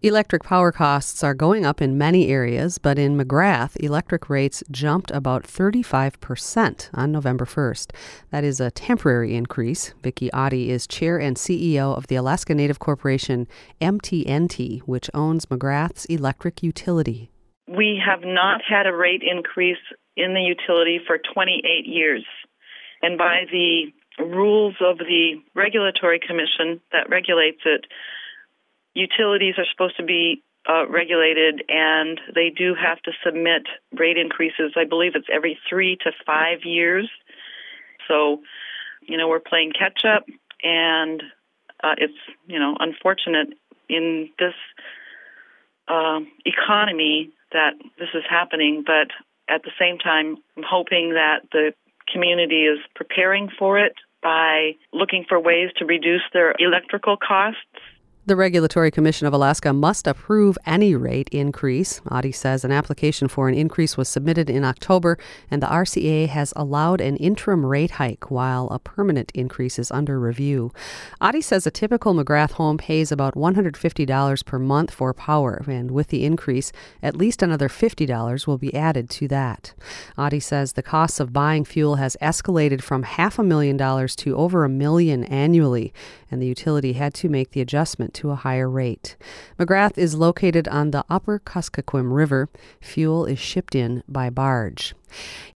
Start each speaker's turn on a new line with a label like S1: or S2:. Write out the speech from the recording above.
S1: Electric power costs are going up in many areas, but in McGrath, electric rates jumped about 35% on November 1st. That is a temporary increase. Vicki Oddie is chair and CEO of the Alaska Native Corporation MTNT, which owns McGrath's electric utility.
S2: We have not had a rate increase in the utility for 28 years. And by the rules of the regulatory commission that regulates it, utilities are supposed to be regulated, and they do have to submit rate increases. I believe it's every 3 to 5 years. So, we're playing catch up, and it's, unfortunate in this economy that this is happening. But at the same time, I'm hoping that the community is preparing for it by looking for ways to reduce their electrical costs.
S1: The Regulatory Commission of Alaska must approve any rate increase. Oddie says an application for an increase was submitted in October, and the RCA has allowed an interim rate hike while a permanent increase is under review. Oddie says a typical McGrath home pays about $150 per month for power, and with the increase, at least another $50 will be added to that. Oddie says the cost of buying fuel has escalated from $500,000 to over $1 million annually, and the utility had to make the adjustment to a higher rate. McGrath is located on the upper Kuskokwim River. Fuel is shipped in by barge.